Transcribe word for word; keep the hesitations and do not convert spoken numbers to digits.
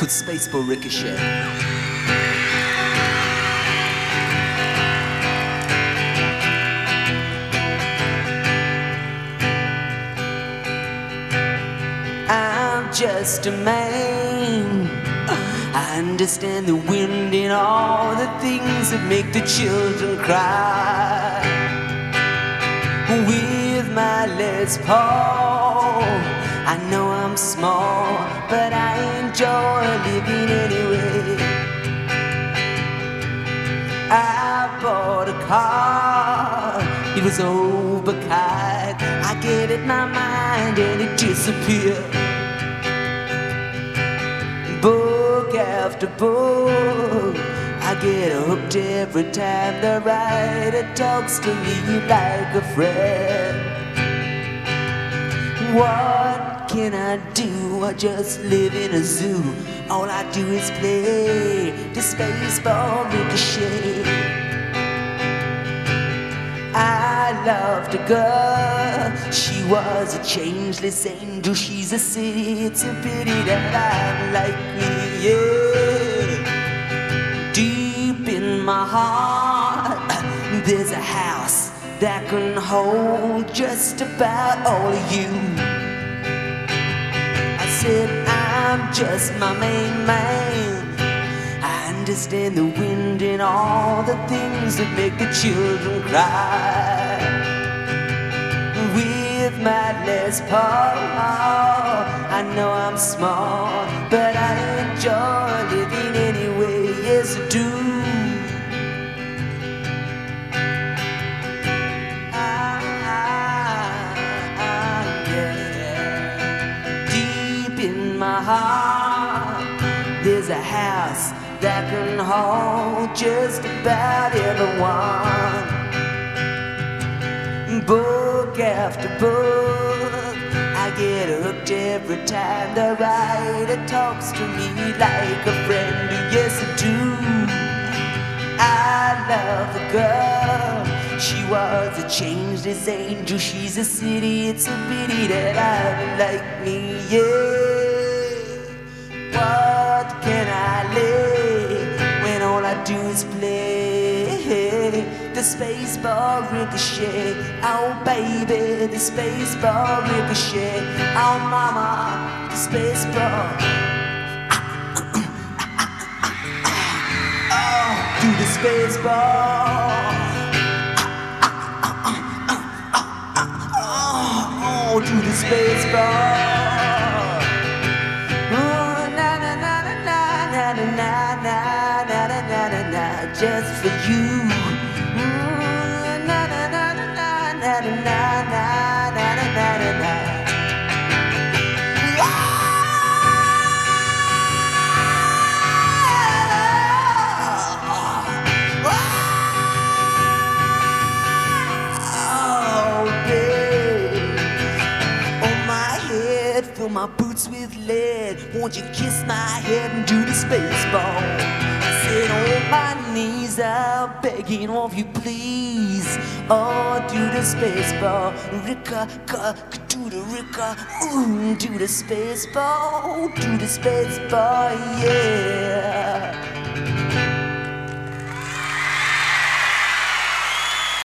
with Spaceball Ricochet. I'm just a man. I understand the wind and all the things that make the children cry. With my Les Paul, I know I'm small, but I enjoy living anyway. I bought a car, it was overkind. I gave it my mind and it disappeared. Book after book, I get hooked every time the writer talks to me like a friend. What can I do? I just live in a zoo. All I do is play the Spaceball Ricochet. I loved a girl, she was a changeless angel. She's a city, it's a pity that I'm like me, yeah. Deep in my heart, there's a house that can hold just about all of you. I said I'm just my main man. I understand the wind and all the things that make the children cry. With my Les Paul, I know I'm small, but I enjoy living anyway. Yes, I do. My heart, there's a house that can hold just about everyone. Book after book, I get hooked every time the writer talks to me like a friend. Yes, I do. I love the girl, she was a changeless angel. She's a city, it's a pity that I like me, yeah. What can I live when all I do is play the Spaceball Ricochet? Oh baby, the Spaceball Ricochet. Oh mama, the Spaceball. Oh, do the Spaceball. Oh, do the Spaceball. Just for you. Mm, na na na na na na na na na na na na. Oh, babe, on my head, fill my boots with lead. Won't you kiss my head and do the Spaceball? On my knees, I'm begging of you, please. Oh, do the Spaceball, Ricka, do the Ricka, ooh, do the Spaceball, do the Spaceball, yeah.